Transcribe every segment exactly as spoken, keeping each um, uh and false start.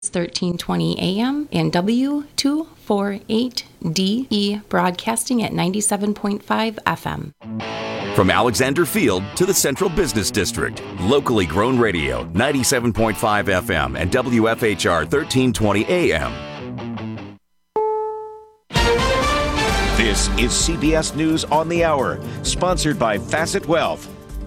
thirteen twenty A M and W two forty-eight D E broadcasting at ninety-seven point five F M. From Alexander Field to the Central Business District, locally grown radio, ninety-seven point five F M and W F H R thirteen twenty A M. This is C B S News on the Hour, sponsored by Facet Wealth.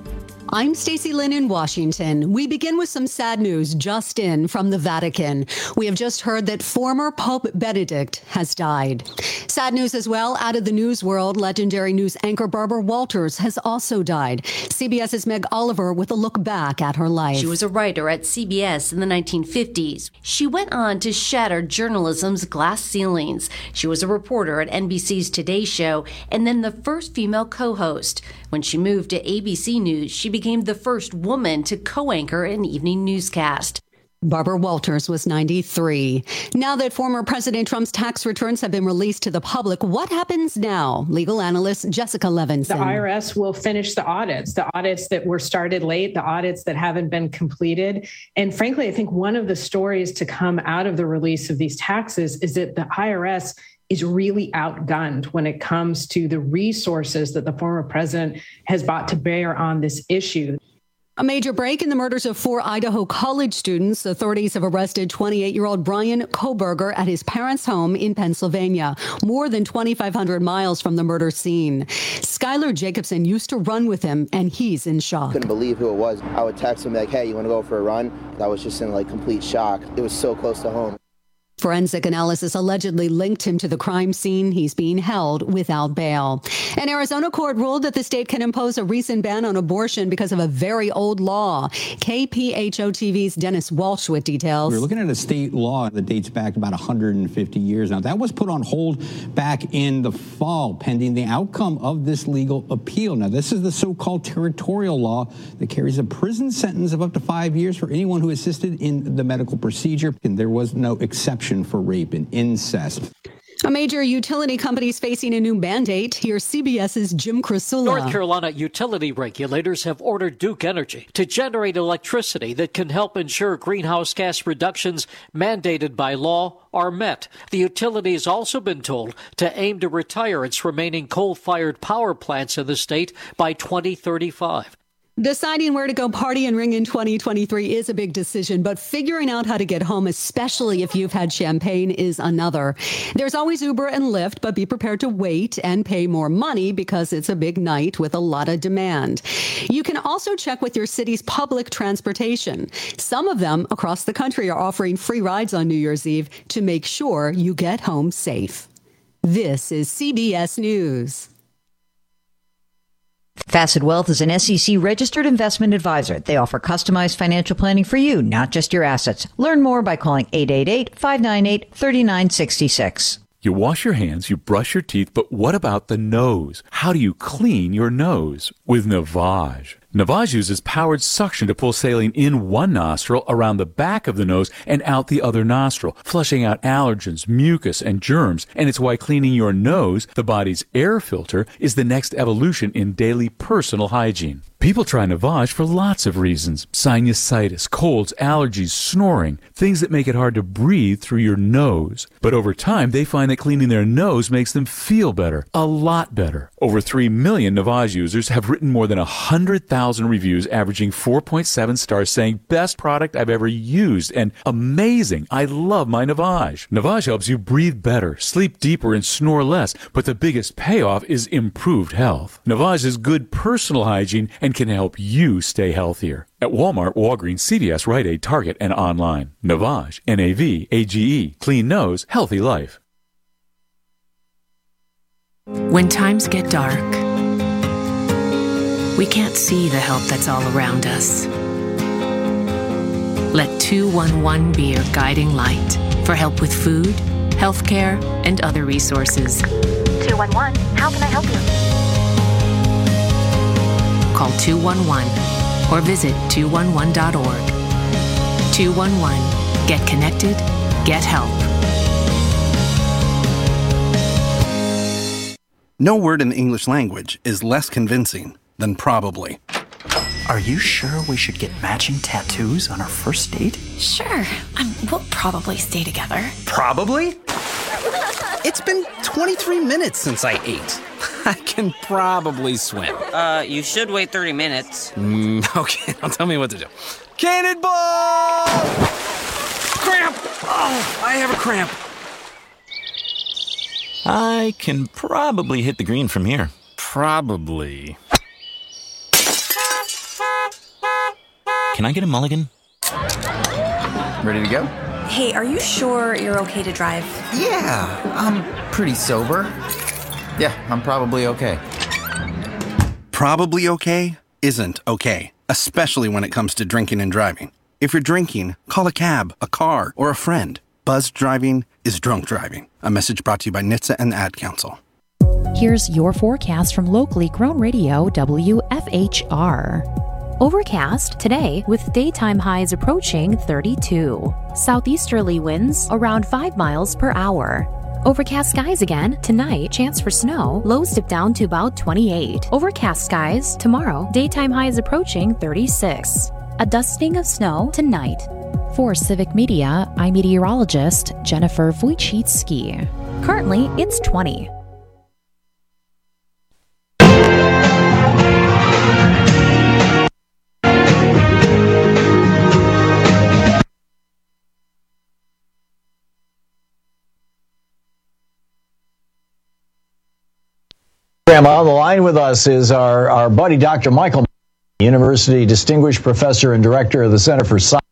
I'm Stacey Lynn in Washington. We begin with some sad news just in from the Vatican. We have just heard that former Pope Benedict has died. Sad news as well out of the news world. Legendary news anchor Barbara Walters has also died. CBS's Meg Oliver with a look back at her life. She was a writer at C B S in the nineteen fifties. She went on to shatter journalism's glass ceilings. She was a reporter at N B C's Today Show and then the first female co-host. When she moved to A B C News, she became the first woman to co-anchor an evening newscast. Barbara Walters was ninety-three. Now that former President Trump's tax returns have been released to the public, what happens now? Legal analyst Jessica Levinson. The I R S will finish the audits, the audits that were started late, the audits that haven't been completed. And frankly, I think one of the stories to come out of the release of these taxes is that the I R S is really outgunned when it comes to the resources that the former president has brought to bear on this issue. A major break in the murders of four Idaho college students. Authorities have arrested twenty-eight-year-old Brian Koberger at his parents' home in Pennsylvania, more than twenty-five hundred miles from the murder scene. Skylar Jacobson used to run with him, and he's in shock. Couldn't believe who it was. I would text him like, hey, you want to go for a run? I was just in like complete shock. It was so close to home. Forensic analysis allegedly linked him to the crime scene. He's being held without bail. An Arizona court ruled that the state can impose a recent ban on abortion because of a very old law. K P H O T V's Dennis Walsh with details. We're looking at a state law that dates back about one hundred fifty years now. That was put on hold back in the fall, pending the outcome of this legal appeal. Now, this is the so-called territorial law that carries a prison sentence of up to five years for anyone who assisted in the medical procedure. And there was no exception for rape and incest. A major utility company is facing a new mandate. Here's CBS's Jim Krasula. North Carolina utility regulators have ordered Duke Energy to generate electricity that can help ensure greenhouse gas reductions mandated by law are met. The utility has also been told to aim to retire its remaining coal-fired power plants in the state by twenty thirty-five. Deciding where to go party and ring in twenty twenty-three is a big decision, but figuring out how to get home, especially if you've had champagne, is another. There's always Uber and Lyft, but be prepared to wait and pay more money because it's a big night with a lot of demand. You can also check with your city's public transportation. Some of them across the country are offering free rides on New Year's Eve to make sure you get home safe. This is C B S News. Facet Wealth is an S E C-registered investment advisor. They offer customized financial planning for you, not just your assets. Learn more by calling eight eight eight, five nine eight, three nine six six. You wash your hands, you brush your teeth, but what about the nose? How do you clean your nose? With Navage. Navage uses powered suction to pull saline in one nostril, around the back of the nose, and out the other nostril, flushing out allergens, mucus, and germs. And it's why cleaning your nose, the body's air filter, is the next evolution in daily personal hygiene. People try Navage for lots of reasons. Sinusitis, colds, allergies, snoring, things that make it hard to breathe through your nose. But over time, they find that cleaning their nose makes them feel better, a lot better. Over three million Navage users have written more than one hundred thousand reviews, averaging four point seven stars, saying, best product I've ever used, and amazing, I love my Navage. Navage helps you breathe better, sleep deeper, and snore less, but the biggest payoff is improved health. Navage is good personal hygiene and can help you stay healthier. At Walmart, Walgreens, C V S, Rite Aid, Target, and online. Navage, N A V A G E. Clean nose, healthy life. When times get dark, we can't see the help that's all around us. Let two one one be your guiding light for help with food, healthcare, and other resources. two one one, how can I help you? Call two one one or visit two one one dot org. two one one. Get connected. Get help. No word in the English language is less convincing than probably. Are you sure we should get matching tattoos on our first date? Sure. Um, we'll probably stay together. Probably? It's been twenty-three minutes since I ate. I can probably swim. Uh, you should wait thirty minutes. Mm, okay, now tell me what to do. Cannonball! Cramp! Oh, I have a cramp. I can probably hit the green from here. Probably. Can I get a mulligan? Ready to go? Hey, are you sure you're okay to drive? Yeah, I'm pretty sober. Yeah, I'm probably okay. Probably okay isn't okay, especially when it comes to drinking and driving. If you're drinking, call a cab, a car, or a friend. Buzzed driving is drunk driving. A message brought to you by N H T S A and the Ad Council. Here's your forecast from locally grown radio W F H R. Overcast today with daytime highs approaching thirty-two. Southeasterly winds around five miles per hour. Overcast skies again tonight, chance for snow, lows dip down to about twenty-eight. Overcast skies tomorrow, daytime highs approaching thirty-six. A dusting of snow tonight. For Civic Media, I'm meteorologist Jennifer Wojcicki. Currently, it's twenty. On the line with us is our, our buddy, Doctor Michael, University Distinguished Professor and Director of the Center for Science.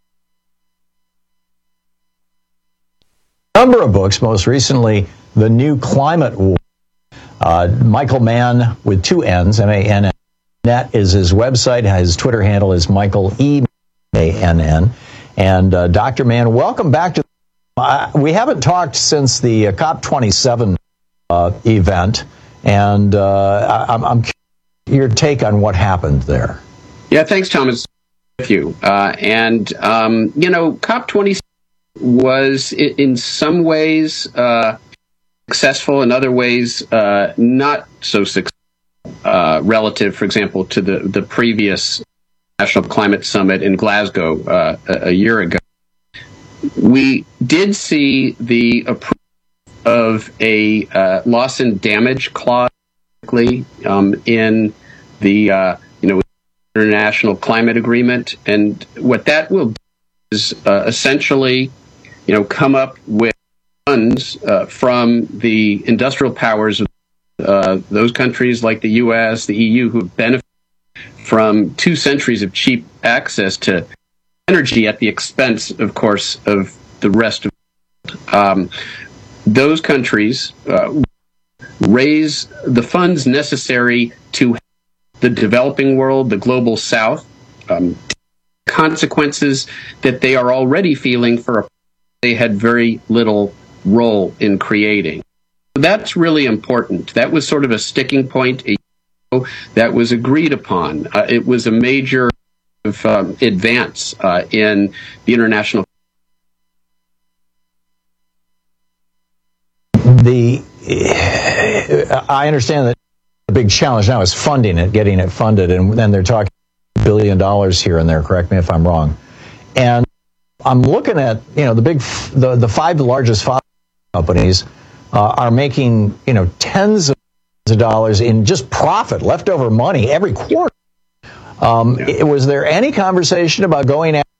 A number of books, most recently, The New Climate War. Uh, Michael Mann with two N's, M A N N. Net is his website. His Twitter handle is Michael E. A N N. And uh, Doctor Mann, welcome back to. Uh, we haven't talked since the uh, COP twenty-seven uh, event. And uh, I'm, I'm curious your take on what happened there. Yeah, thanks, Thomas. With you, uh, and um, you know, COP twenty was in, in some ways uh, successful, in other ways uh, not so successful. Uh, relative, for example, to the the previous National Climate Summit in Glasgow uh, a, a year ago, we did see the approval of a uh, loss and damage clause um, in the uh, you know International Climate Agreement, and what that will do is uh, essentially you know come up with funds uh, from the industrial powers of uh, those countries like the U S, the E U, who benefit from two centuries of cheap access to energy at the expense, of course, of the rest of the world. Um, Those countries uh, raise the funds necessary to the developing world, the global south, um, consequences that they are already feeling for a they had very little role in creating. That's really important. That was sort of a sticking point that was agreed upon. Uh, it was a major um, advance uh, in the international. The I understand that the big challenge now is funding it, getting it funded, and then they're talking a billion dollars here and there. Correct me if I'm wrong. And I'm looking at you know the big the the five largest fossil companies uh, are making you know tens of millions of dollars in just profit, leftover money every quarter. Um, yeah. Was there any conversation about going after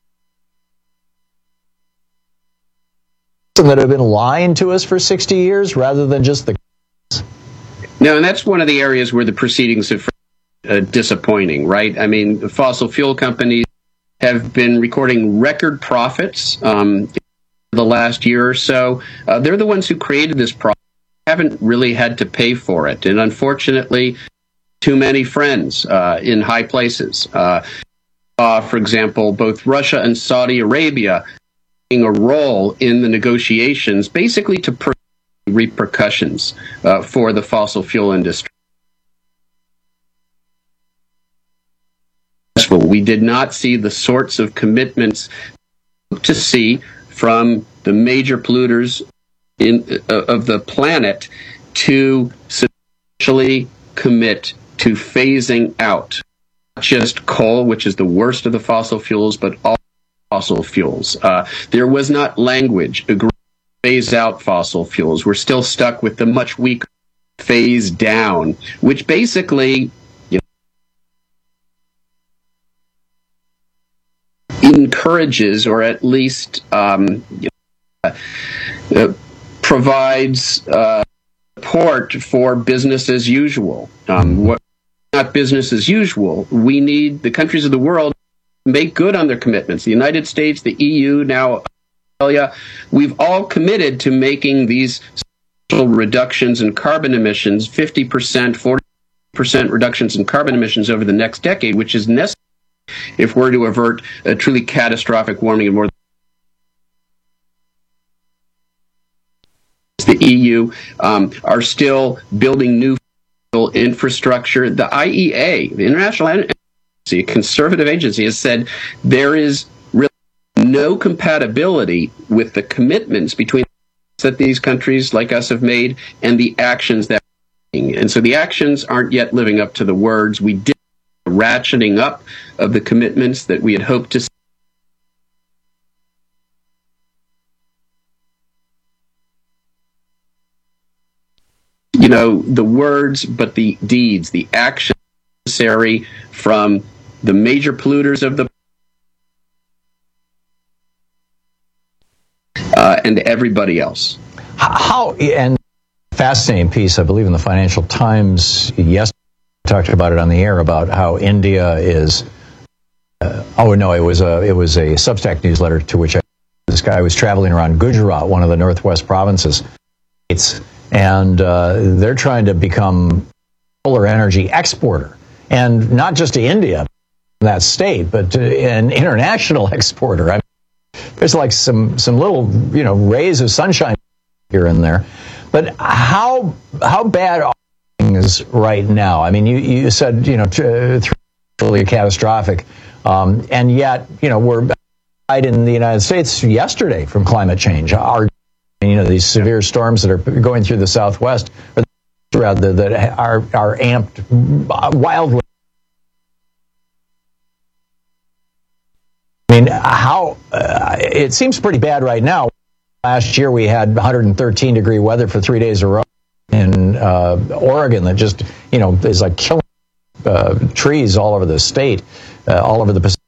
that have been lying to us for sixty years rather than just the No, and that's one of the areas where the proceedings are uh, disappointing, right? I mean, the fossil fuel companies have been recording record profits um, the last year or so. Uh, they're the ones who created this problem, haven't really had to pay for it. And unfortunately, too many friends uh, in high places. Uh, uh, for example, both Russia and Saudi Arabia playing a role in the negotiations, basically to prevent repercussions uh, for the fossil fuel industry. We did not see the sorts of commitments to see from the major polluters in, uh, of the planet to substantially commit to phasing out just coal, which is the worst of the fossil fuels, but all fossil fuels. Uh, there was not language agreeing to phase out fossil fuels. We're still stuck with the much weaker phase down, which basically, you know, encourages, or at least um, you know, uh, provides uh, support for business as usual. Um, what not business as usual. We need the countries of the world to make good on their commitments. The United States, the E U, now Australia, we've all committed to making these reductions in carbon emissions, fifty percent, forty percent reductions in carbon emissions over the next decade, which is necessary if we're to avert a truly catastrophic warming of more than the E U um, are still building new infrastructure. The I E A, the International Energy Agency, a conservative agency, has said there is really no compatibility with the commitments between that these countries like us have made and the actions that we're taking. And so the actions aren't yet living up to the words. We did a ratcheting up of the commitments that we had hoped to see. You know, the words, but the deeds, the action necessary from the major polluters of the uh, and everybody else. How, and fascinating piece, I believe, in the Financial Times yesterday, talked about it on the air, about how India is, uh, oh no, it was a, it was a Substack newsletter to which I, this guy was traveling around Gujarat, one of the northwest provinces. It's, and uh, they're trying to become solar energy exporter, and not just to India, that state, but to an international exporter. I mean, there's like some some little, you know, rays of sunshine here and there. But how how bad are things right now? I mean, you you said, you know, truly catastrophic, um, and yet, you know, we're in the United States yesterday from climate change. Our You know, these severe storms that are going through the Southwest, or rather, that are are amped wildly. I mean, how uh, it seems pretty bad right now. Last year we had one hundred thirteen degree weather for three days in a row in uh, Oregon that just, you know, is like killing uh, trees all over the state, uh, all over the Pacific.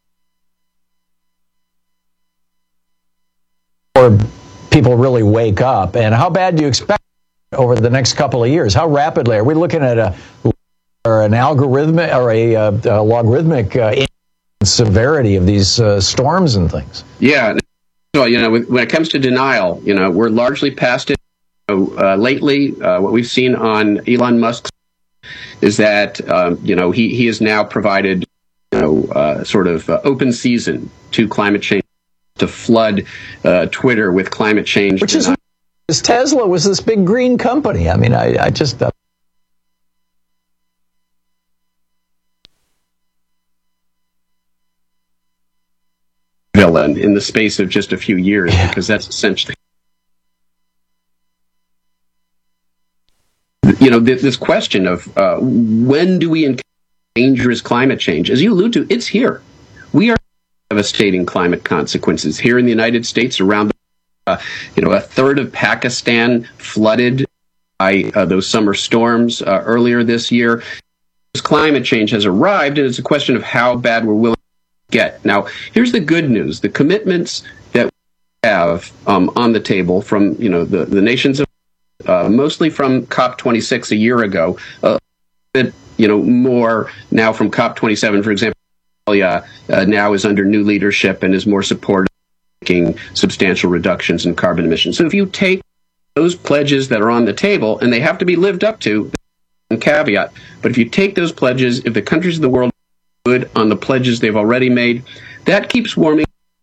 Or people really wake up, and how bad do you expect over the next couple of years? How rapidly are we looking at a or an algorithmic or a, a, a logarithmic uh, severity of these uh, storms and things? Yeah, so you know, when it comes to denial, you know, we're largely past it. Uh, lately, uh, what we've seen on Elon Musk is that um, you know he he has now provided you know uh, sort of uh, open season to climate change, to flood uh, Twitter with climate change. Which is, is Tesla was this big green company. I mean, I, I just... Uh... villain in the space of just a few years, yeah. Because that's essentially... You know, this question of uh, when do we encounter dangerous climate change? As you allude to, it's here. We are devastating climate consequences here in the United States. Around, uh, you know, a third of Pakistan flooded by uh, those summer storms uh, earlier this year. This climate change has arrived, and it's a question of how bad we're willing to get. Now, here's the good news: the commitments that we have um, on the table from, you know, the the nations of, uh, mostly from COP twenty-six a year ago, a bit, you know, more now from COP twenty-seven, for example. Uh, uh, now is under new leadership and is more supportive of making substantial reductions in carbon emissions. So if you take those pledges that are on the table, and they have to be lived up to, and caveat, but if you take those pledges, if the countries of the world are good on the pledges they've already made, that keeps warming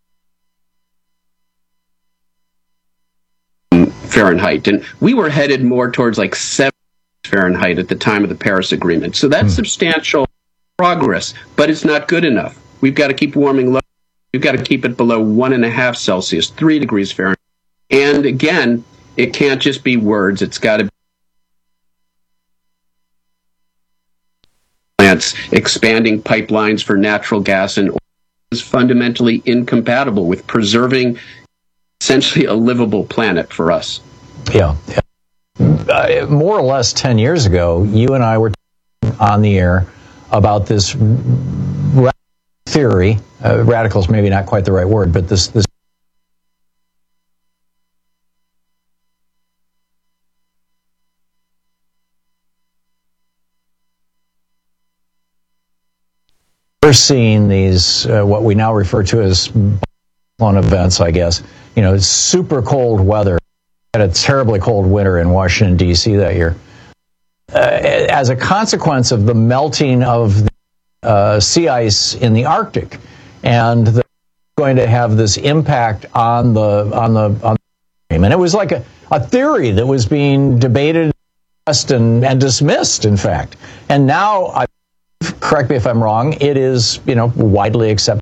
Fahrenheit. And we were headed more towards like seven Fahrenheit at the time of the Paris Agreement. So that's mm. substantial progress, but it's not good enough. We've got to keep warming low. We've got to keep it below one and a half Celsius, three degrees Fahrenheit. And again, it can't just be words. It's got to be plants, expanding pipelines for natural gas and oil is fundamentally incompatible with preserving essentially a livable planet for us. Yeah. yeah. Uh, more or less ten years ago, you and I were on the air about this radical theory. Uh, radical is maybe not quite the right word, but this this we're seeing these uh, what we now refer to as on events, I guess. You know, it's super cold weather. Had a terribly cold winter in Washington, D C that year. Uh, as a consequence of the melting of the uh, sea ice in the Arctic, and the, going to have this impact on the on the on the, and it was like a, a theory that was being debated and, and dismissed, in fact. And now, I, correct me if I'm wrong, it is, you know, widely accepted.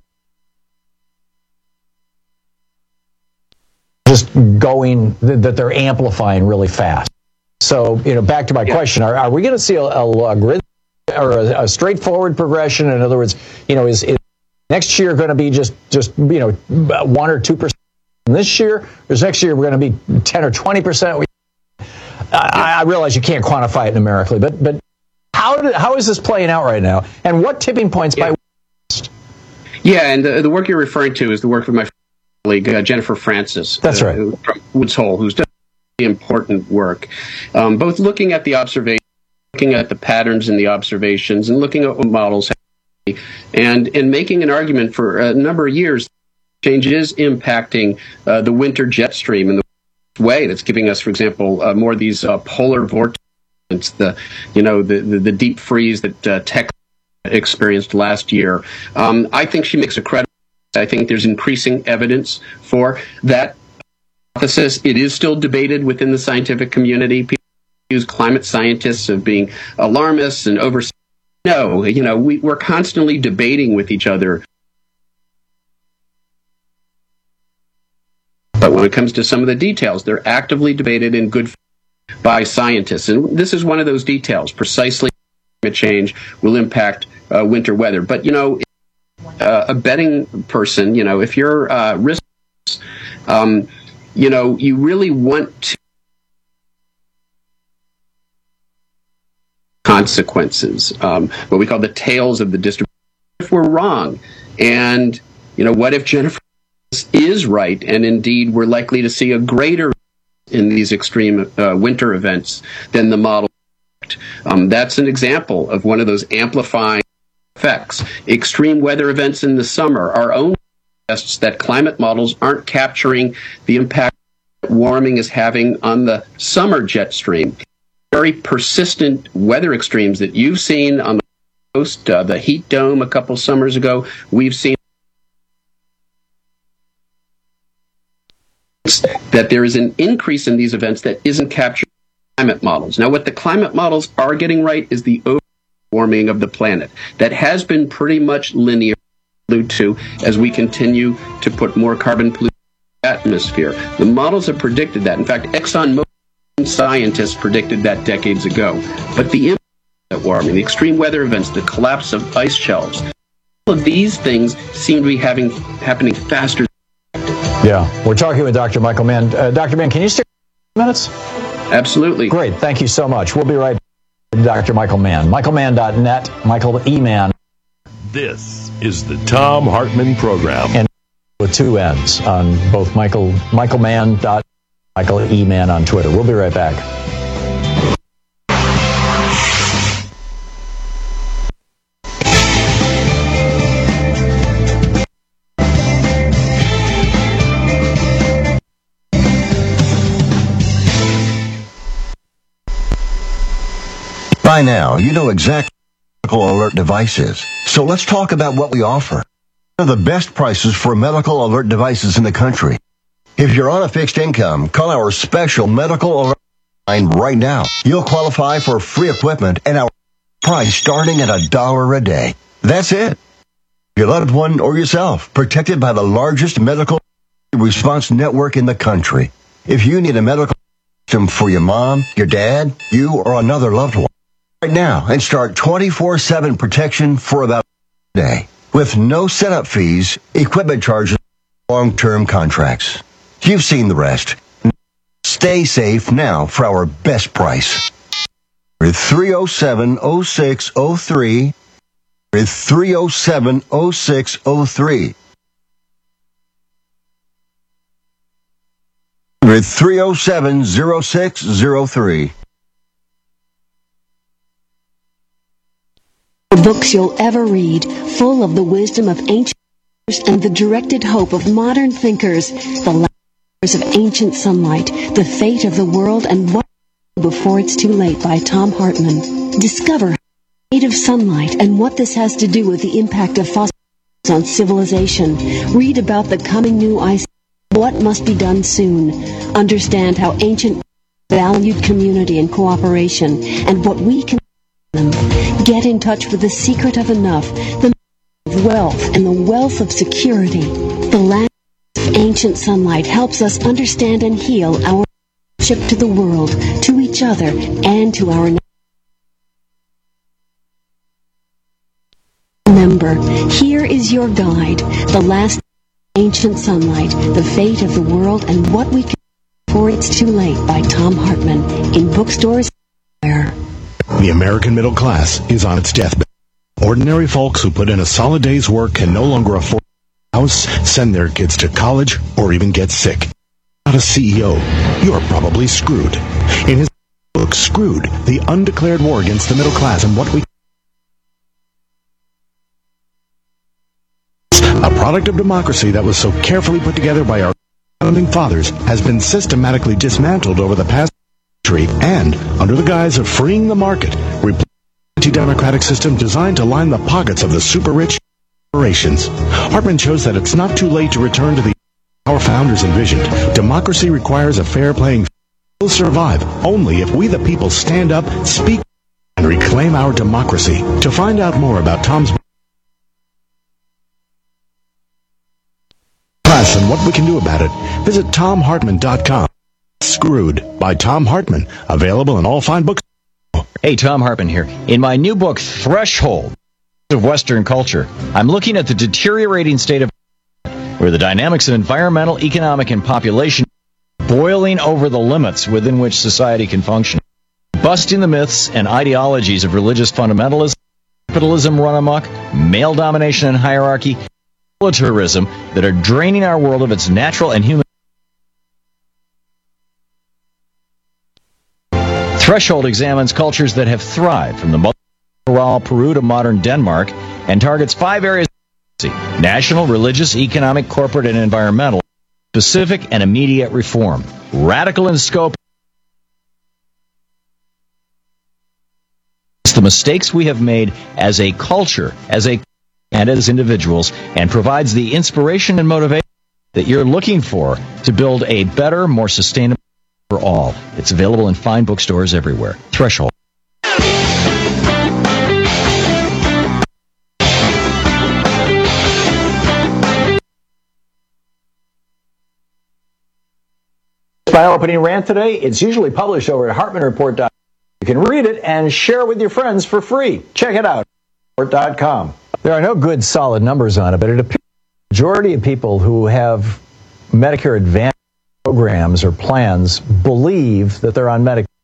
Just going, that they're amplifying really fast. So, you know, back to my yeah. question, are, are we going to see a, a logarithmic or a, a straightforward progression? In other words, you know, is, is next year going to be just, just, you know, one or two percent this year? Or is next year we're going to be ten or twenty percent? I, I realize you can't quantify it numerically, but but how did, how is this playing out right now? And what tipping points yeah. by? Yeah, and the, the work you're referring to is the work of my colleague, uh, Jennifer Francis. That's uh, right. From Woods Hole, who's done important work, um, both looking at the observation, looking at the patterns in the observations, and looking at what models have, and and making an argument for a number of years. Change is impacting uh, the winter jet stream in the way that's giving us, for example, uh, more of these uh, polar vortices, the you know the the, the deep freeze that uh, Texas experienced last year. Um, I think she makes a credible. I think there's increasing evidence for that hypothesis. It is still debated within the scientific community. People accuse climate scientists of being alarmists and over. No, you know, we, we're constantly debating with each other. But when it comes to some of the details, they're actively debated in good faith by scientists. And this is one of those details. Precisely, climate change will impact uh, winter weather. But, you know, uh, a betting person, you know, if you're uh, risk, um, you know, you really want to consequences, um, what we call the tails of the distribution. If we're wrong, and, you know, what if Jennifer is right, and indeed we're likely to see a greater in these extreme uh, winter events than the model. Um, that's an example of one of those amplifying effects. Extreme weather events in the summer are only suggests that climate models aren't capturing the impact that warming is having on the summer jet stream. Very persistent weather extremes that you've seen on the coast, uh, the heat dome a couple summers ago, we've seen that there is an increase in these events that isn't captured in climate models. Now, what the climate models are getting right is the warming of the planet. That has been pretty much linear to as we continue to put more carbon pollution in the atmosphere. The models have predicted that. In fact, ExxonMobil scientists predicted that decades ago. But the impact of warming, the extreme weather events, the collapse of ice shelves, all of these things seem to be having happening faster. Yeah, we're talking with Doctor Michael Mann. Uh, Doctor Mann, can you stay minutes? Absolutely. Great, thank you so much. We'll be right back with Doctor Michael Mann. Michael Mann dot net, Michael E. Mann. This is the Thom Hartmann Program. And with two N's on both Michael, Michael Mann. Michael E. Mann on Twitter. We'll be right back. By now, you know exactly what medical alert device is. So let's talk about what we offer. One of the best prices for medical alert devices in the country. If you're on a fixed income, call our special medical alert line right now. You'll qualify for free equipment and our price starting at a dollar a day. That's it. Your loved one or yourself, protected by the largest medical response network in the country. If you need a medical system for your mom, your dad, you, or another loved one, right now and start twenty-four seven protection for about a day with no setup fees, equipment charges, long-term contracts. You've seen the rest. Stay safe now for our best price. With three oh seven, oh six oh three. With three oh seven, oh six oh three. With three oh seven, oh six oh three. Books you'll ever read, full of the wisdom of ancient and the directed hope of modern thinkers. The Last of Ancient Sunlight, The Fate of the World, and What Before It's Too Late by Tom Hartman. Discover the fate of sunlight and what this has to do with the impact of fossil fuels on civilization. Read about the coming new ice. What must be done soon. Understand how ancient valued community and cooperation and what we can do. Get in touch with the secret of enough, the of wealth and the wealth of security. The Land of Ancient Sunlight helps us understand and heal our relationship to the world, to each other, and to our neighbors. Remember, here is your guide, The Last Ancient Sunlight, The Fate of the World, and What We Can Do Before It's Too Late by Tom Hartman, in bookstores everywhere. The American middle class is on its deathbed. Ordinary folks who put in a solid day's work can no longer afford a house, send their kids to college, or even get sick. Not a C E O. You're probably screwed. In his book, Screwed, The Undeclared War Against the Middle Class and What We A product of democracy that was so carefully put together by our founding fathers has been systematically dismantled over the past century and, under the guise of freeing the market, replaced an anti-democratic system designed to line the pockets of the super-rich corporations. Hartman shows that it's not too late to return to the our founders envisioned. Democracy requires a fair playing field. It will survive only if we the people stand up, speak, and reclaim our democracy. To find out more about Tom's class and what we can do about it, visit tom hartman dot com. Screwed by Tom Hartman, available in all fine books. Hey, Tom Hartman here. In my new book, Threshold of Western Culture, I'm looking at the deteriorating state of where the dynamics of environmental, economic, and population are boiling over the limits within which society can function. Busting the myths and ideologies of religious fundamentalism, capitalism run amok, male domination and hierarchy, militarism that are draining our world of its natural and human. Threshold examines cultures that have thrived from the medieval Peru to modern Denmark and targets five areas: national, religious, economic, corporate, and environmental, specific and immediate reform, radical in scope. It's the mistakes we have made as a culture, as a and as individuals, and provides the inspiration and motivation that you're looking for to build a better, more sustainable for all. It's available in fine bookstores everywhere. Threshold. My opening rant today, it's usually published over at hartman report dot com. You can read it and share it with your friends for free. Check it out, hartman report dot com. There are no good solid numbers on it, but it appears the majority of people who have Medicare Advantage programs or plans believe that they're on Medicare.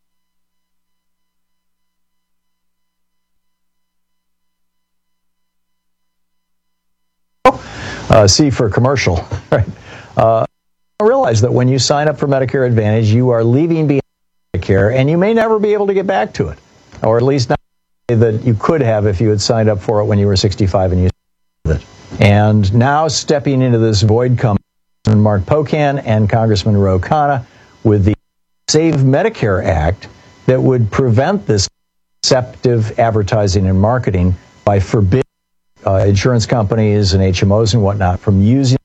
Uh, C for commercial, right? Uh, realize that when you sign up for Medicare Advantage, you are leaving behind Medicare, and you may never be able to get back to it, or at least not that you could have if you had signed up for it when you were sixty-five and you it. And now stepping into this void come Mark Pocan and Congressman Ro Khanna with the Save Medicare Act that would prevent this deceptive advertising and marketing by forbidding uh, insurance companies and H M Os and whatnot from using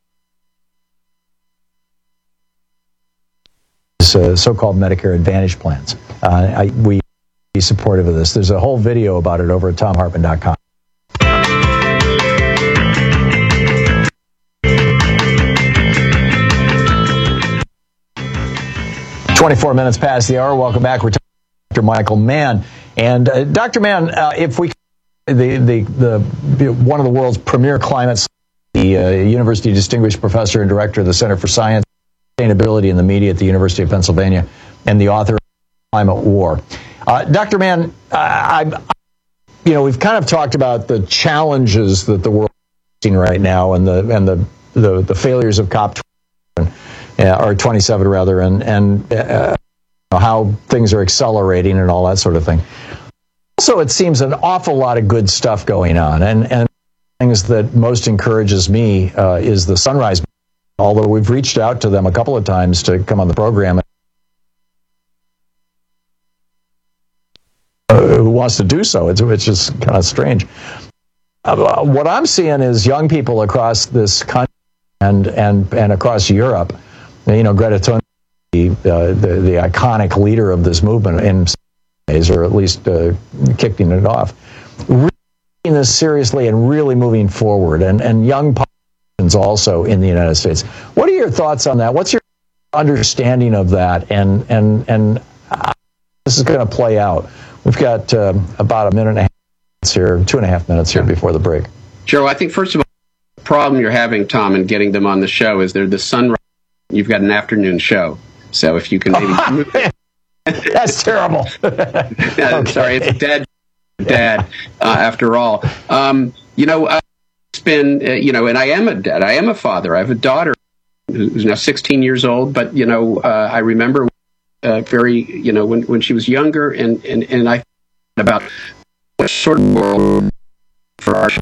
Uh, so-called Medicare Advantage plans. Uh, I, we be supportive of this. There's a whole video about it over at tom hartman dot com. twenty-four minutes past the hour. Welcome back. We're talking Doctor Michael Mann. And uh, Doctor Mann, uh, if we the, the the one of the world's premier climate, the uh, University Distinguished Professor and Director of the Center for Science and Sustainability in the Media at the University of Pennsylvania, and the author of Climate War. Uh, Doctor Mann, I, I, you know, we've kind of talked about the challenges that the world is facing right now, and the and the the, the failures of COP twenty-seven, uh, or twenty-seven rather, and and uh, how things are accelerating and all that sort of thing. Also, it seems an awful lot of good stuff going on, and and things that most encourages me uh, is the Sunrise. Although we've reached out to them a couple of times to come on the program, uh, who wants to do so? It's it's just kind of strange. Uh, what I'm seeing is young people across this country and and and across Europe. You know, Greta Thunberg, the, uh, the the iconic leader of this movement in some ways, or at least uh, kicking it off, really taking this seriously and really moving forward, and and young politicians also in the United States. What are your thoughts on that? What's your understanding of that? And and and how this is going to play out? We've got uh, about a minute and a half minutes here, two and a half minutes here before the break. Joe, I think first of all, the problem you're having, Tom, in getting them on the show is they're the sunrise. You've got an afternoon show, so if you can maybe move it. That's terrible. yeah, okay. Sorry, it's dad, dad. Uh, after all, um, you know, uh, it's been, uh, you know, and I am a dad. I am a father. I have a daughter who's now sixteen years old. But you know, uh, I remember uh, very, you know, when when she was younger, and and and I thought about what sort of world for our.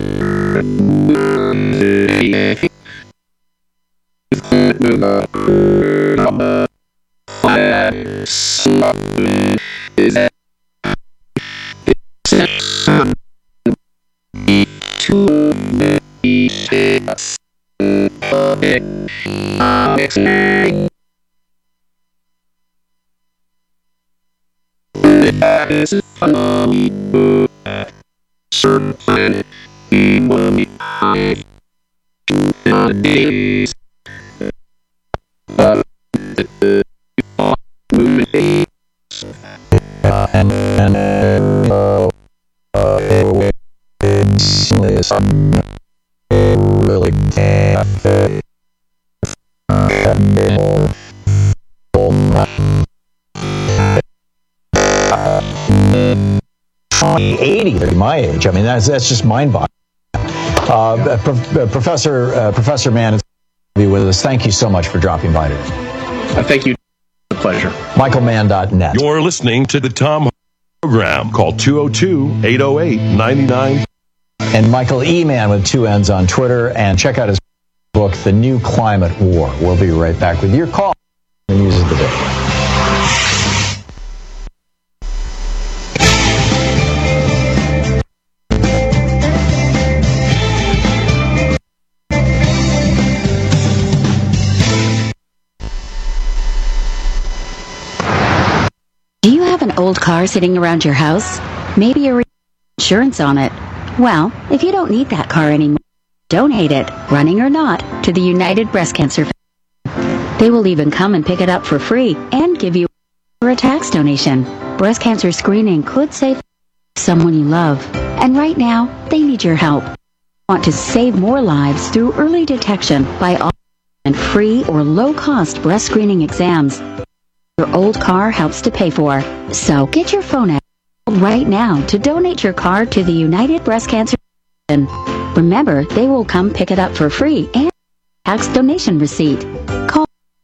Certain planet we will be high days of the movement and really eighty, they're my age. I mean, that's that's just mind-boggling. Uh, Pro- Professor uh, Professor Mann is be with us. Thank you so much for dropping by today. Uh, thank you. It's a pleasure. Michael Mann dot net. You're listening to the Tom program. Call two oh two, eight oh eight, nine nine. And Michael E. Mann with two N's on Twitter. And check out his book, The New Climate War. We'll be right back with your call and the news of the day. Do you have an old car sitting around your house? Maybe a re- insurance on it. Well, if you don't need that car anymore, donate it, running or not, to the United Breast Cancer Foundation. They will even come and pick it up for free and give you a tax donation. Breast cancer screening could save someone you love. And right now, they need your help. Want to save more lives through early detection by offering free or low-cost breast screening exams. Your old car helps to pay for. So get your phone out right now to donate your car to the United Breast Cancer Foundation. Remember, they will come pick it up for free and tax donation receipt. Call.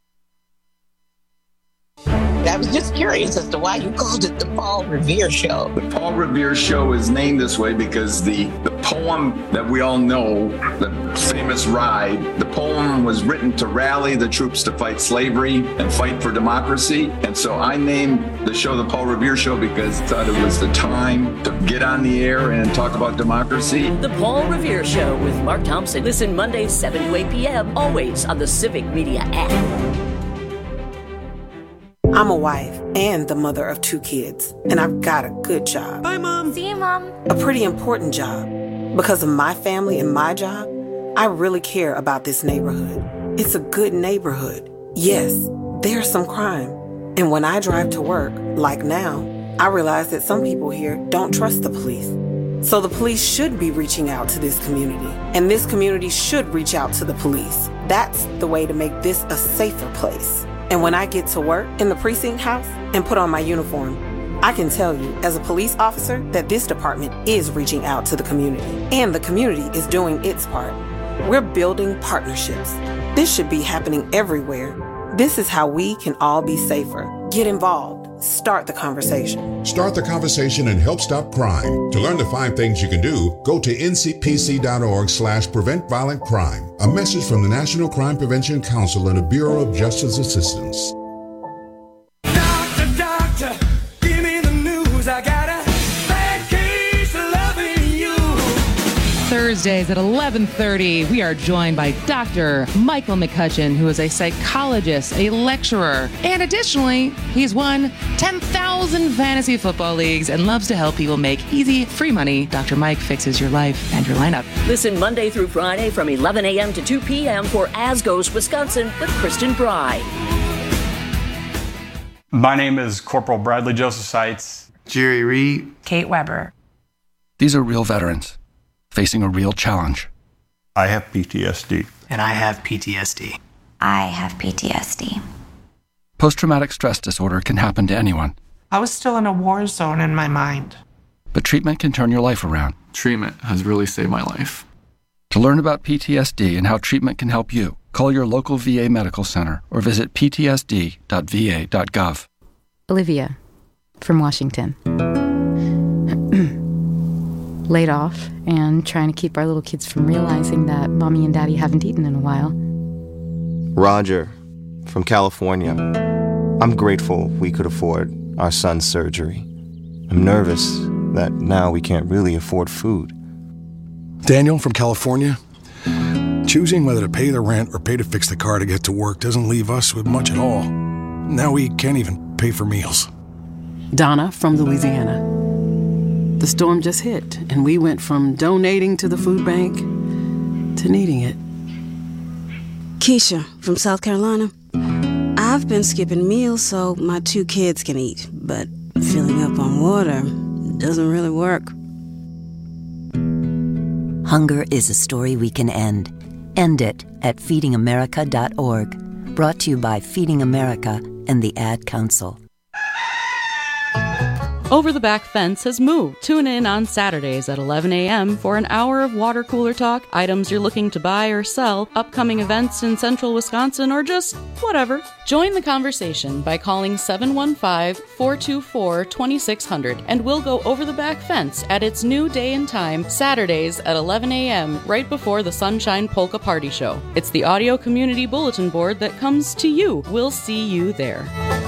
I was just curious as to why you called it the Paul Revere Show. The Paul Revere Show is named this way because the, the poem that we all know, the famous Ride, the poem was written to rally the troops to fight slavery and fight for democracy. And so I named the show the Paul Revere Show because I thought it was the time to get on the air and talk about democracy. The Paul Revere Show with Mark Thompson. Listen Mondays, seven to eight p.m., always on the Civic Media app. I'm a wife and the mother of two kids, and I've got a good job. Bye, Mom. See you, Mom. A pretty important job. Because of my family and my job, I really care about this neighborhood. It's a good neighborhood. Yes, there's some crime. And when I drive to work, like now, I realize that some people here don't trust the police. So the police should be reaching out to this community, and this community should reach out to the police. That's the way to make this a safer place. And when I get to work in the precinct house and put on my uniform, I can tell you as a police officer that this department is reaching out to the community, and the community is doing its part. We're building partnerships. This should be happening everywhere. This is how we can all be safer. Get involved. Start the conversation. Start the conversation and help stop crime. To learn the five things you can do, go to N C P C dot org slash prevent violent crime. A message from the National Crime Prevention Council and the Bureau of Justice Assistance. Doctor, doctor, give me the news. I got a bad case of loving you. Thursdays at eleven thirty, we are joined by Doctor Michael McCutcheon, who is a psychologist, a lecturer, and additionally, he's won ten thousand fantasy football leagues and loves to help people make easy, free money. Doctor Mike fixes your life and your lineup. Listen Monday through Friday from eleven a.m. to two p.m. for As Goes Wisconsin with Kristen Bry. My name is Corporal Bradley Joseph Seitz. Jerry Reed. Kate Weber. These are real veterans facing a real challenge. I have P T S D. And I have P T S D. I have P T S D. Post-traumatic stress disorder can happen to anyone. I was still in a war zone in my mind. But treatment can turn your life around. Treatment has really saved my life. To learn about P T S D and how treatment can help you, call your local V A medical center or visit p t s d dot v a dot gov. Olivia, from Washington. Laid off and trying to keep our little kids from realizing that mommy and daddy haven't eaten in a while. Roger, from California. I'm grateful we could afford our son's surgery. I'm nervous that now we can't really afford food. Daniel from California. Choosing whether to pay the rent or pay to fix the car to get to work doesn't leave us with much at all. Now we can't even pay for meals. Donna from Louisiana. The storm just hit, and we went from donating to the food bank to needing it. Keisha from South Carolina. I've been skipping meals so my two kids can eat, but filling up on water doesn't really work. Hunger is a story we can end. End it at feeding america dot org. Brought to you by Feeding America and the Ad Council. Over the Back Fence has moved. Tune in on Saturdays at eleven a.m. for an hour of water cooler talk, items you're looking to buy or sell, upcoming events in central Wisconsin, or just whatever. Join the conversation by calling seven one five, four two four, two six zero zero and we'll go over the back fence at its new day and time, Saturdays at eleven a.m., right before the Sunshine Polka Party Show. It's the audio community bulletin board that comes to you. We'll see you there.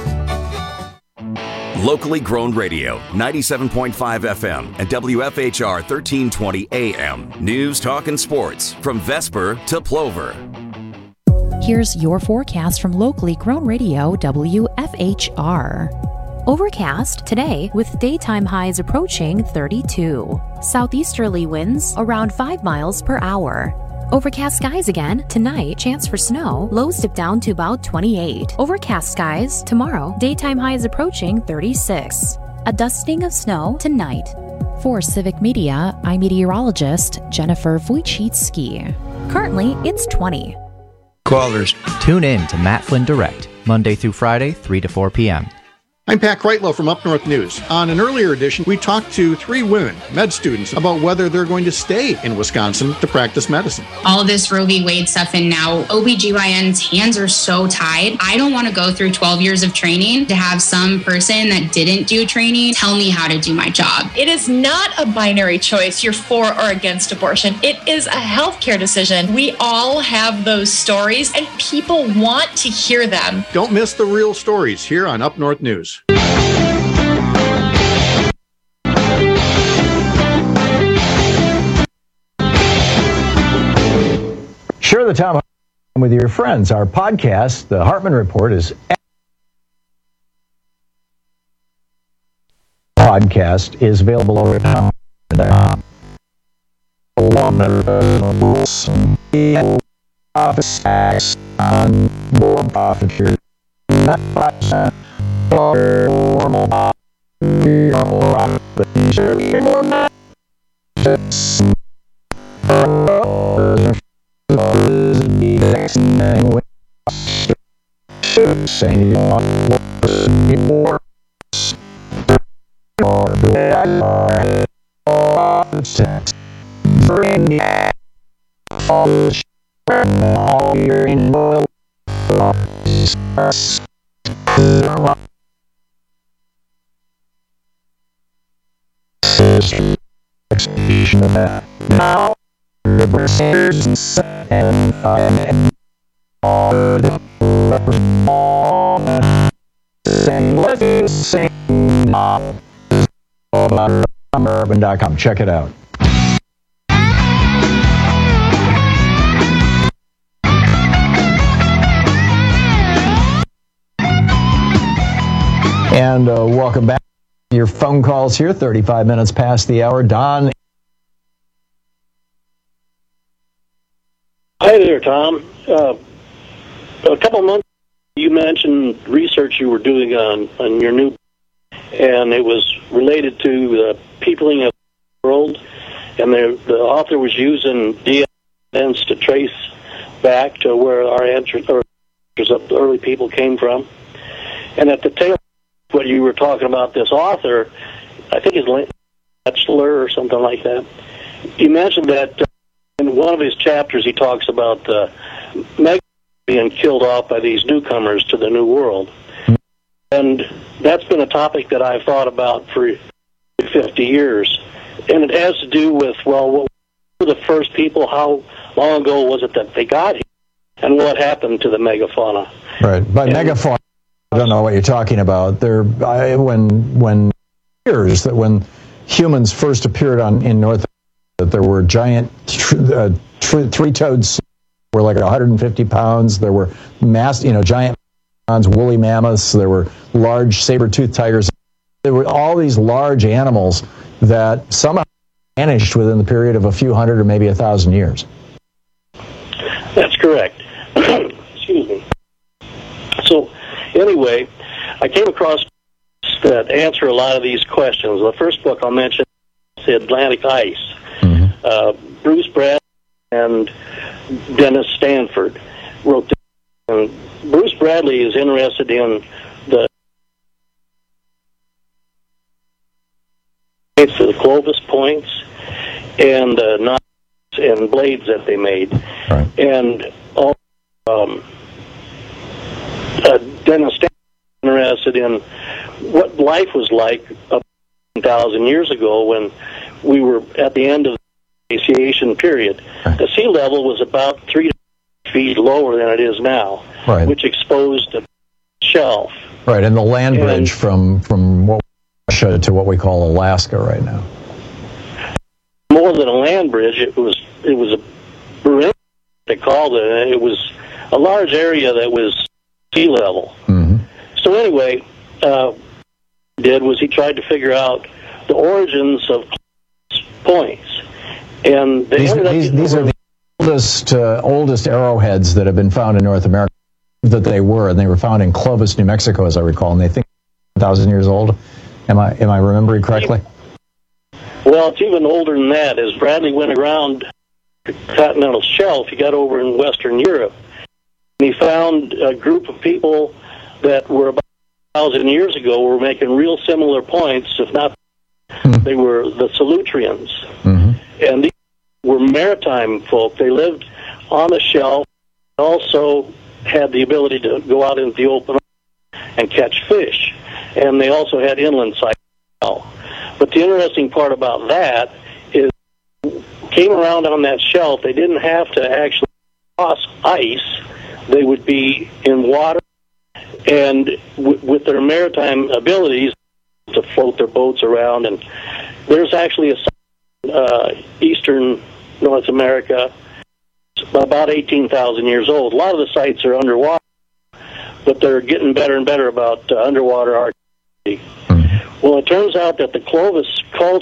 Locally grown radio, ninety-seven point five F M and W F H R thirteen twenty A M. News, talk, and sports from Vesper to Plover. Here's your forecast from locally grown radio W F H R. Overcast today with daytime highs approaching thirty-two. Southeasterly winds around five miles per hour. Overcast skies again tonight, chance for snow, lows dip down to about twenty-eight. Overcast skies tomorrow, daytime highs approaching thirty-six. A dusting of snow tonight. For Civic Media, I'm meteorologist Jennifer Wojcicki. Currently, it's twenty. Callers, tune in to Matt Flynn Direct, Monday through Friday, three to four p.m. I'm Pat Kreitlow from Up North News. On an earlier edition, we talked to three women, med students, about whether they're going to stay in Wisconsin to practice medicine. All this Roe v. Wade stuff, and now O B G Y N's hands are so tied. I don't want to go through twelve years of training to have some person that didn't do training tell me how to do my job. It is not a binary choice, you're for or against abortion. It is a healthcare decision. We all have those stories, and people want to hear them. Don't miss the real stories here on Up North News. Share the town with your friends. Our podcast, The Hartman Report, is podcast is available over town. Office on board profit. Execution of that. Now, reverses and find all the same let's sing urban dot com. Check it out. And uh, welcome back. Your phone calls here, thirty-five minutes past the hour. Don. Hi there, Tom. Uh, a couple months ago, you mentioned research you were doing on, on your new, and it was related to the peopling of the world, and the, the author was using D N A to trace back to where our ancestors, the early people, came from. And at the tail what you were talking about, this author, I think his name Bachelor or something like that, he mentioned that uh, in one of his chapters he talks about uh, Meg being killed off by these newcomers to the New World. And that's been a topic that I've thought about for fifty years. And it has to do with, well, what were the first people? How long ago was it that they got here? And what happened to the megafauna? Right. By and, megafauna, I don't know what you're talking about. There, I, when when years that when humans first appeared on in North America, that there were giant tr- uh, tr- three-toed snakes were like one hundred fifty pounds. There were mass, you know, giant woolly mammoths. There were large saber-toothed tigers. There were all these large animals that somehow vanished within the period of a few hundred or maybe a thousand years. That's correct. Excuse me. So. Anyway, I came across that answer a lot of these questions. The first book I'll mention is The Atlantic Ice. Mm-hmm. Uh, Bruce Bradley and Dennis Stanford wrote this. And Bruce Bradley is interested in the for the Clovis points and the knives and blades that they made. Right. And all um, uh, Dennis Stanford interested in what life was like a thousand years ago when we were at the end of the glaciation period. Right. The sea level was about three feet lower than it is now, right. which exposed a shelf. Right, and the land and, bridge from from what Russia to what we call Alaska right now. More than a land bridge, it was it was a bridge, they called it. And it was a large area that was sea level. Mm-hmm. So anyway, uh, what he did was he tried to figure out the origins of points, and they these, ended up these, these are the oldest uh, oldest arrowheads that have been found in North America. That they were, and they were found in Clovis, New Mexico, as I recall, and they think one thousand years old. Am I am I remembering correctly? Well, it's even older than that. As Bradley went around the continental shelf, he got over in Western Europe, and he found a group of people that were about one thousand years ago were making real similar points, if not, mm-hmm. they were the Solutreans. Mm-hmm. And these were maritime folk. They lived on the shelf, also had the ability to go out into the open and catch fish. And they also had inland sites as well. But the interesting part about that is came around on that shelf, they didn't have to actually cross ice. They would be in water, and w- with their maritime abilities to float their boats around. And there's actually a uh, eastern North America, about eighteen thousand years old. A lot of the sites are underwater, but they're getting better and better about uh, underwater archaeology. Mm-hmm. Well, it turns out that the Clovis culture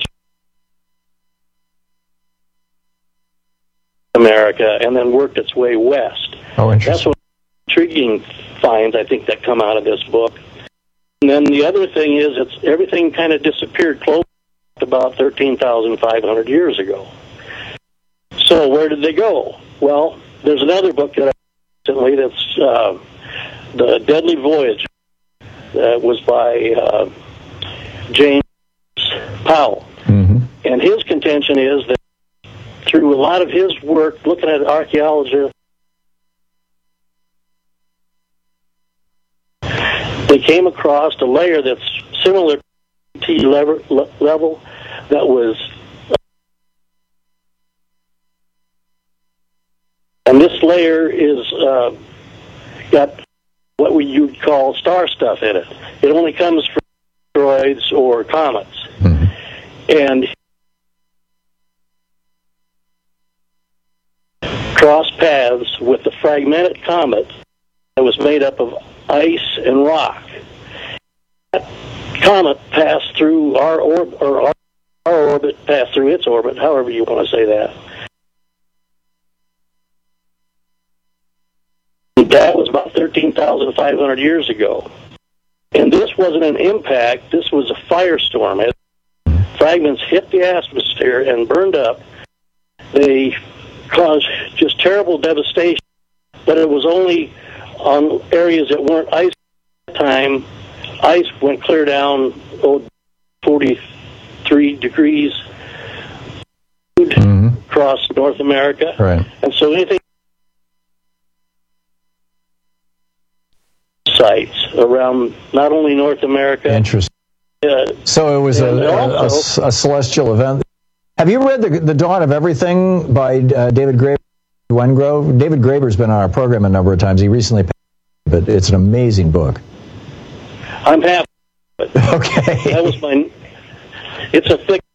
America and then worked its way west. Oh, interesting. That's one of the intriguing finds, I think, that come out of this book. And then the other thing is, it's everything kind of disappeared close to about thirteen thousand five hundred years ago. So where did they go? Well, there's another book that I recently that's uh, The Deadly Voyage. That was by uh, James Powell. Mm-hmm. And his contention is that through a lot of his work looking at archaeology, they came across a layer that's similar to T level, level that was, and this layer is uh, got what we you'd call star stuff in it. It only comes from asteroids or comets, mm-hmm. and cross paths with the fragmented comet that was made up of ice and rock. That comet passed through our orbit, or our, our orbit passed through its orbit, however you want to say that. That was about thirteen thousand five hundred years ago. And this wasn't an impact, this was a firestorm. As fragments hit the atmosphere and burned up, they caused just terrible devastation. But it was only on areas that weren't ice at the time. Ice went clear down oh, forty-three degrees mm-hmm. across North America. Right. And so anything sites around not only North America. Interesting. Uh, so it was a, also, a, a celestial event. Have you read The, the Dawn of Everything by uh, David Graeber? Wengrove? David Graeber's been on our program a number of times. He recently passed, but it's an amazing book. I'm happy. Okay. That was my. It's a thick.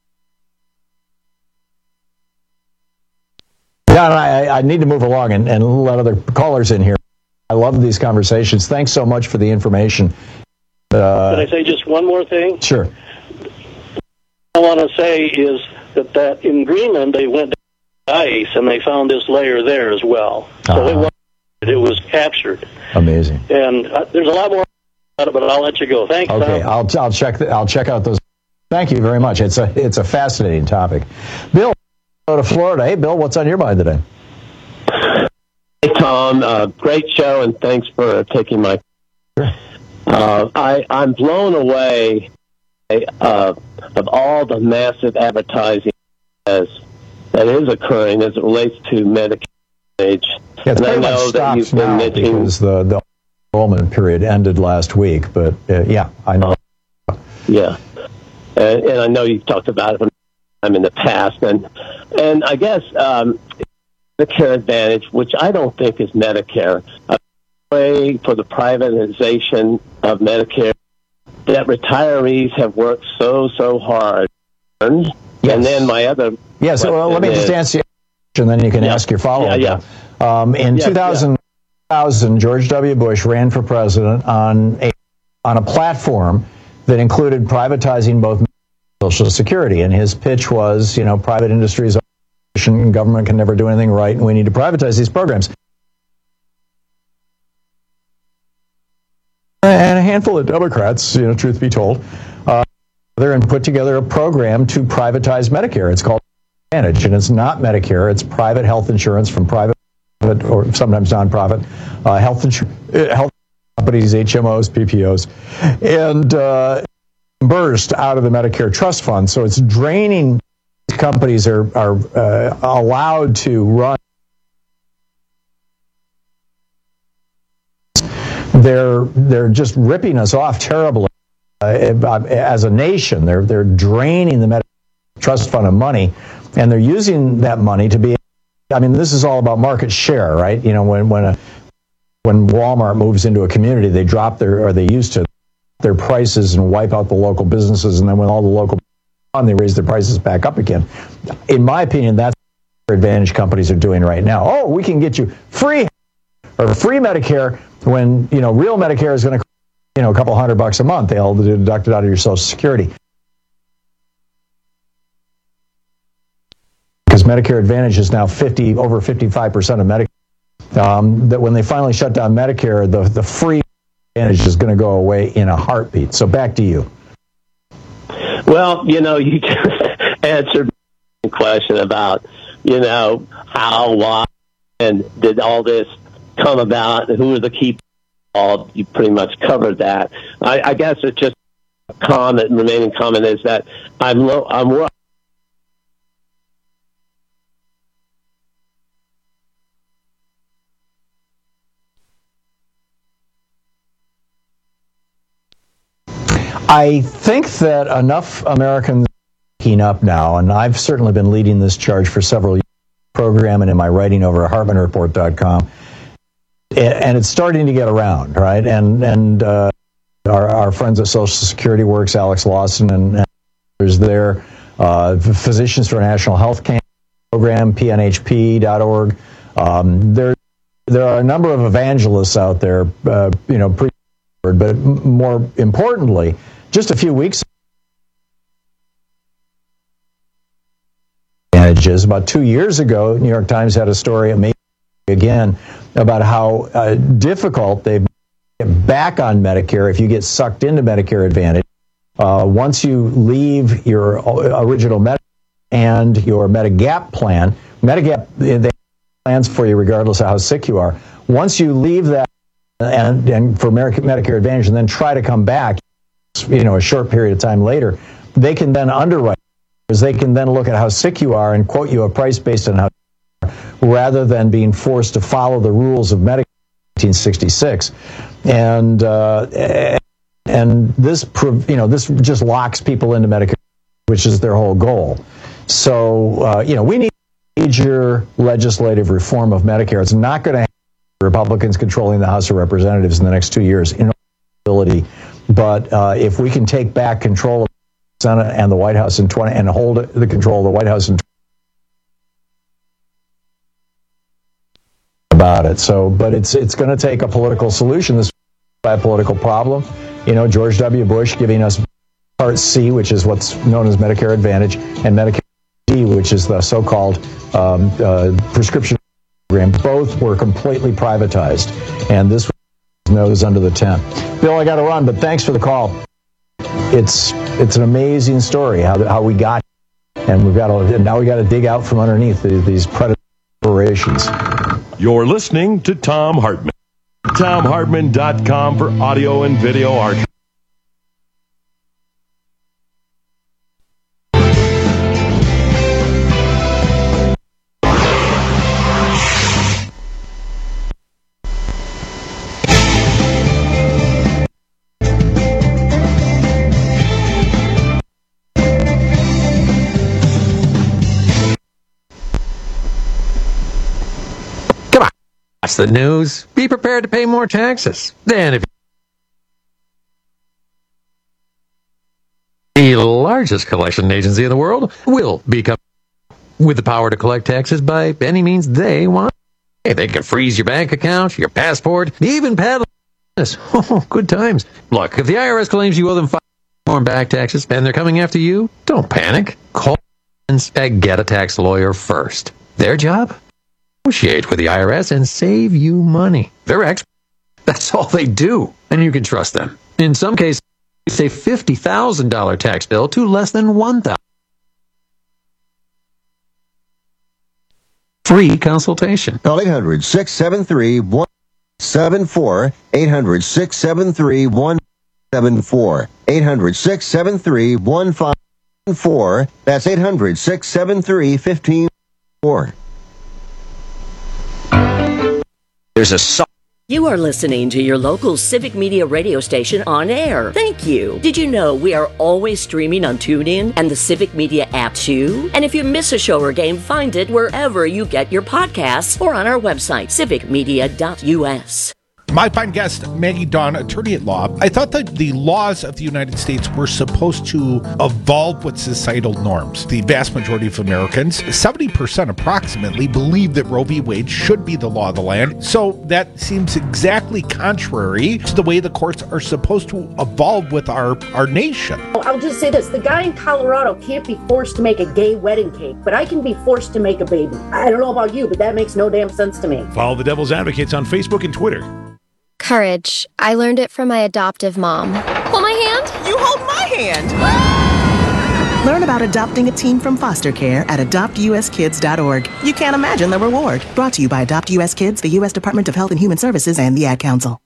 Yeah, and I, I need to move along and, and let other callers in here. I love these conversations. Thanks so much for the information. Uh, Can I say just one more thing? Sure. What I want to say is that, that in Greenland they went to ice and they found this layer there as well. So uh-huh. it, was, it was captured. Amazing. And uh, there's a lot more about it, but I'll let you go. Thanks. Okay, Tom. I'll I'll check the, I'll check out those. Thank you very much. It's a it's a fascinating topic. Bill, go to Florida. Hey, Bill, what's on your mind today? Hey, Tom. Uh, great show, and thanks for taking my. Sure. Uh, I I'm blown away uh, of all the massive advertising as that is occurring as it relates to Medicare. Yeah, it's and I know that you've been mentioning because the the enrollment period ended last week, but uh, yeah, I know. Yeah, and, and I know you've talked about it in the past, and and I guess um, Medicare Advantage, which I don't think is Medicare, a way for the privatization of Medicare that retirees have worked so so hard. Yes. And then my other yes. Well, let me is, just answer your question, and then you can yeah, ask your follow-up. Yeah, yeah. Um, in yeah, two thousand, yeah. George W. Bush ran for president on a on a platform that included privatizing both Social Security, and his pitch was, you know, private industries are efficient and government can never do anything right, and we need to privatize these programs. And a handful of Democrats, you know, truth be told, uh, and put together a program to privatize Medicare. It's called Advantage, and it's not Medicare. It's private health insurance from private or sometimes nonprofit uh, health insurance, health companies, H M Os, P P Os, and uh, burst out of the Medicare trust fund. So it's draining. Companies are are uh, allowed to run. They're they're just ripping us off terribly uh, as a nation. They're they're draining the Medicare trust fund of money, and they're using that money to be. I mean, this is all about market share, right? You know, when when a when Walmart moves into a community, they drop their or they used to their prices and wipe out the local businesses, and then when all the local on, they raise their prices back up again. In my opinion, that's what Advantage companies are doing right now. Oh, we can get you free or free Medicare when, you know, real Medicare is going to, you know, a couple hundred bucks a month. They'll deduct it out of your Social Security. Because Medicare Advantage is now fifty over fifty-five percent of Medicare. Um, that when they finally shut down Medicare, the the free Advantage is going to go away in a heartbeat. So back to you. Well, you know, you just answered the question about, you know, how, why, and did all this come about, and who are the key people? You pretty much covered that. I, I guess it's just a comment, remaining comment is that I'm low, I'm worried. I think that enough Americans are waking up now, and I've certainly been leading this charge for several years, program and in my writing over at Hartman Report dot com, and it's starting to get around, right? And and uh, our, our friends at Social Security Works, Alex Lawson, and, and others there, uh, Physicians for a National Health Program, P N H P dot org. Um, there, there are a number of evangelists out there, uh, you know, pre- but more importantly, just a few weeks ago, about two years ago, New York Times had a story, maybe again, about how uh, difficult they've get back on Medicare if you get sucked into Medicare Advantage. Uh, once you leave your original Medicare and your Medigap plan, Medigap, they have plans for you regardless of how sick you are. Once you leave that and, and for Medicare Advantage and then try to come back, you know, a short period of time later, they can then underwrite, because they can then look at how sick you are and quote you a price based on how sick you are, rather than being forced to follow the rules of Medicare in nineteen sixty-six. And uh, and this, you know, this just locks people into Medicare, which is their whole goal. So, uh, you know, we need major legislative reform of Medicare. It's not going to have Republicans controlling the House of Representatives in the next two years, in ability. But uh, if we can take back control of the Senate and the White House in twenty and hold the control of the White House in about it. So, but it's it's going to take a political solution. This is a political problem. You know, George W. Bush giving us Part C, which is what's known as Medicare Advantage, and Medicare D, which is the so-called um, uh, prescription program. Both were completely privatized, and this was nose under the tent. Bill, I got to run, but thanks for the call. It's it's an amazing story how how we got, and we've got to now we got to dig out from underneath these, these predatory corporations. You're listening to Thom Hartmann. Thom Hartmann dot com for audio and video archive. Watch the news. Be prepared to pay more taxes. Then if the largest collection agency in the world will become with the power to collect taxes by any means they want. They can freeze your bank account, your passport, even paddle. Oh, good times. Look, if the I R S claims you owe them five more back taxes and they're coming after you, don't panic. Call and get a tax lawyer first. Their job? Negotiate with the I R S and save you money. They're experts. That's all they do, and you can trust them. In some cases, you save fifty thousand dollars tax bill to less than one thousand dollars. Free consultation. Call eight hundred, six seven three, one seven four, eight hundred, six seven three, one seven four, eight hundred, six seven three, one five four. That's eight hundred, six seven three, one five four. There's a so- You are listening to your local Civic Media radio station on air. Thank you. Did you know we are always streaming on TuneIn and the Civic Media app too? And if you miss a show or game, find it wherever you get your podcasts or on our website, civic media dot u s. My fine guest, Maggie Dawn, attorney at law. I thought that the laws of the United States were supposed to evolve with societal norms. The vast majority of Americans, seventy percent approximately, believe that Roe v. Wade should be the law of the land. So that seems exactly contrary to the way the courts are supposed to evolve with our, our nation. I'll just say this. The guy in Colorado can't be forced to make a gay wedding cake, but I can be forced to make a baby. I don't know about you, but that makes no damn sense to me. Follow the Devil's Advocates on Facebook and Twitter. Courage. I learned it from my adoptive mom. Hold my hand? You hold my hand! Learn about adopting a teen from foster care at adopt u s kids dot org. You can't imagine the reward. Brought to you by Adopt U S Kids, the U S Department of Health and Human Services, and the Ad Council.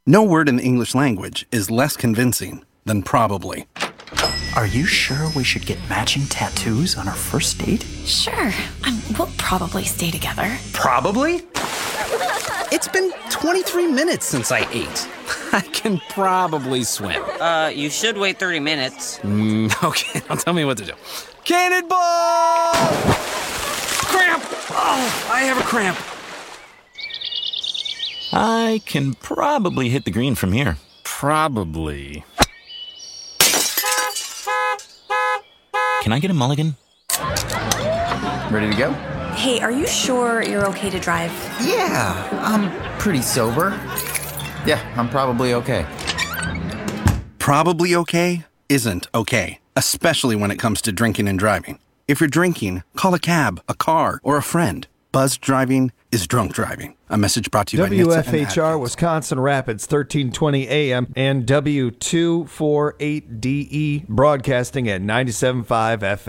No word in the English language is less convincing than probably. Are you sure we should get matching tattoos on our first date? Sure. Um, we'll probably stay together. Probably? It's been twenty-three minutes since I ate. I can probably swim. Uh, you should wait thirty minutes. Mm, okay, now tell me what to do. Cannonball! Cramp! Oh, I have a cramp. I can probably hit the green from here. Probably. Can I get a mulligan? Ready to go? Hey, are you sure you're okay to drive? Yeah, I'm pretty sober. Yeah, I'm probably okay. Probably okay isn't okay, especially when it comes to drinking and driving. If you're drinking, call a cab, a car, or a friend. Buzzed driving is drunk driving. A message brought to you W F by H R Wisconsin Rapids, thirteen twenty A M, and W two forty-eight D E, broadcasting at ninety-seven point five F M.